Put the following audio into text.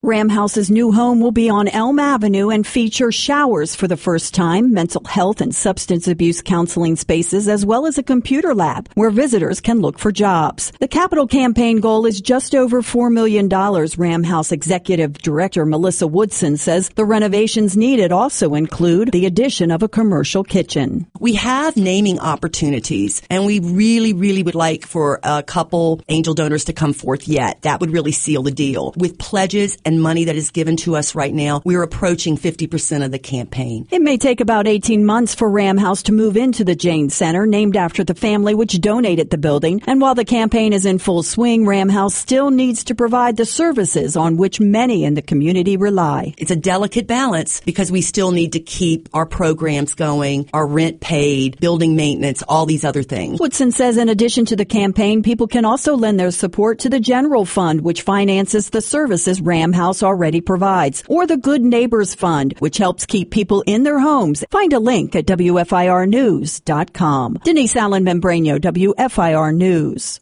Ram House's new home will be on Elm Avenue and feature showers for the first time, mental health and substance abuse counseling spaces, as well as a computer lab where visitors can look for jobs. The capital campaign goal is just over $4 million. Ram House Executive Director Melissa Woodson says the renovations needed also include the addition of a commercial kitchen. We have naming opportunities, and we really would like for a couple angel donors to come forth yet. That would really seal the deal. With pledges and money that is given to us right now, we're approaching 50% of the campaign. It may take about 18 months for Ram House to move into the Jane Center, named after the family which donated the building. And while the campaign is in full swing, Ram House still needs to provide the services on which many in the community rely. It's a delicate balance because we still need to keep our programs going, our rent paid, building maintenance, all these other things. Woodson says in addition to the campaign, people can also lend their support to the general fund, which finances the services Ram House already provides, or the Good Neighbors Fund, which helps keep people in their homes. Find a link at WFIRnews.com. Denise Allen Membrano, WFIR News.